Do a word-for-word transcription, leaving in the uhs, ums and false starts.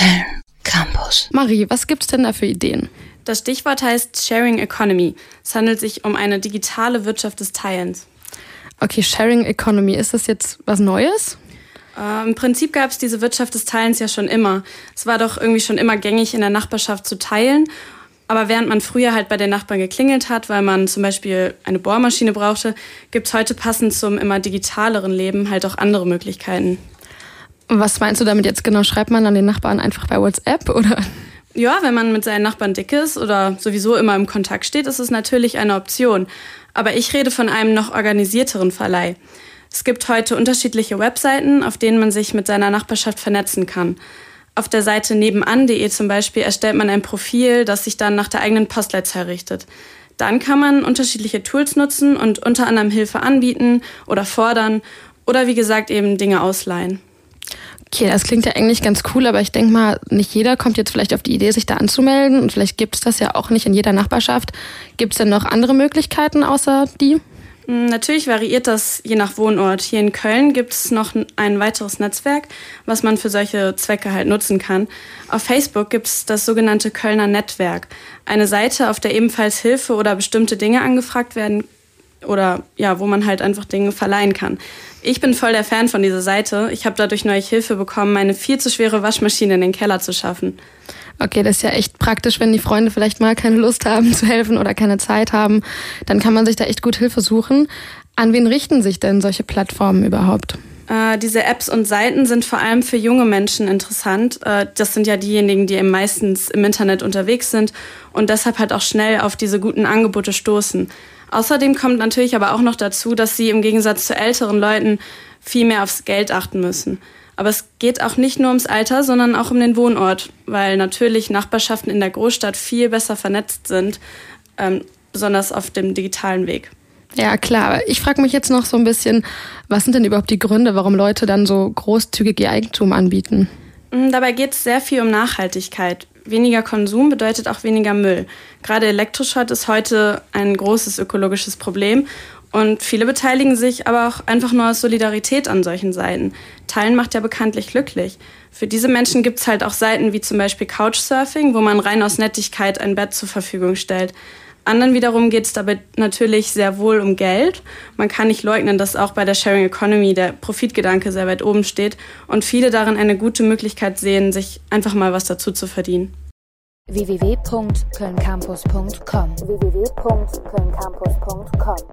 Köln Campus. Marie, was gibt's denn da für Ideen? Das Stichwort heißt Sharing Economy. Es handelt sich um eine digitale Wirtschaft des Teilens. Okay, Sharing Economy, ist das jetzt was Neues? Äh, Im Prinzip gab es diese Wirtschaft des Teilens ja schon immer. Es war doch irgendwie schon immer gängig, in der Nachbarschaft zu teilen. Aber während man früher halt bei den Nachbarn geklingelt hat, weil man zum Beispiel eine Bohrmaschine brauchte, gibt es heute passend zum immer digitaleren Leben halt auch andere Möglichkeiten. Was meinst du damit jetzt genau? Schreibt man an den Nachbarn einfach bei WhatsApp, oder? Ja, wenn man mit seinen Nachbarn dick ist oder sowieso immer im Kontakt steht, ist es natürlich eine Option. Aber ich rede von einem noch organisierteren Verleih. Es gibt heute unterschiedliche Webseiten, auf denen man sich mit seiner Nachbarschaft vernetzen kann. Auf der Seite nebenan punkt de zum Beispiel erstellt man ein Profil, das sich dann nach der eigenen Postleitzahl richtet. Dann kann man unterschiedliche Tools nutzen und unter anderem Hilfe anbieten oder fordern oder wie gesagt eben Dinge ausleihen. Okay, das klingt ja eigentlich ganz cool, aber ich denke mal, nicht jeder kommt jetzt vielleicht auf die Idee, sich da anzumelden. Und vielleicht gibt es das ja auch nicht in jeder Nachbarschaft. Gibt es denn noch andere Möglichkeiten außer die? Natürlich variiert das je nach Wohnort. Hier in Köln gibt es noch ein weiteres Netzwerk, was man für solche Zwecke halt nutzen kann. Auf Facebook gibt es das sogenannte Kölner Netzwerk. Eine Seite, auf der ebenfalls Hilfe oder bestimmte Dinge angefragt werden oder ja, wo man halt einfach Dinge verleihen kann. Ich bin voll der Fan von dieser Seite. Ich habe dadurch neulich Hilfe bekommen, meine viel zu schwere Waschmaschine in den Keller zu schaffen. Okay, das ist ja echt praktisch, wenn die Freunde vielleicht mal keine Lust haben zu helfen oder keine Zeit haben. Dann kann man sich da echt gut Hilfe suchen. An wen richten sich denn solche Plattformen überhaupt? Äh, diese Apps und Seiten sind vor allem für junge Menschen interessant. Äh, das sind ja diejenigen, die eben meistens im Internet unterwegs sind und deshalb halt auch schnell auf diese guten Angebote stoßen. Außerdem kommt natürlich aber auch noch dazu, dass sie im Gegensatz zu älteren Leuten viel mehr aufs Geld achten müssen. Aber es geht auch nicht nur ums Alter, sondern auch um den Wohnort, weil natürlich Nachbarschaften in der Großstadt viel besser vernetzt sind, ähm, besonders auf dem digitalen Weg. Ja, klar. Aber ich frage mich jetzt noch so ein bisschen, was sind denn überhaupt die Gründe, warum Leute dann so großzügig ihr Eigentum anbieten? Dabei geht es sehr viel um Nachhaltigkeit. Weniger Konsum bedeutet auch weniger Müll. Gerade Elektroschrott ist heute ein großes ökologisches Problem. Und viele beteiligen sich aber auch einfach nur aus Solidarität an solchen Seiten. Teilen macht ja bekanntlich glücklich. Für diese Menschen gibt es halt auch Seiten wie zum Beispiel Couchsurfing, wo man rein aus Nettigkeit ein Bett zur Verfügung stellt. Anderen wiederum geht es dabei natürlich sehr wohl um Geld. Man kann nicht leugnen, dass auch bei der Sharing Economy der Profitgedanke sehr weit oben steht und viele darin eine gute Möglichkeit sehen, sich einfach mal was dazu zu verdienen. w w w punkt köln campus punkt com w w w punkt köln campus punkt com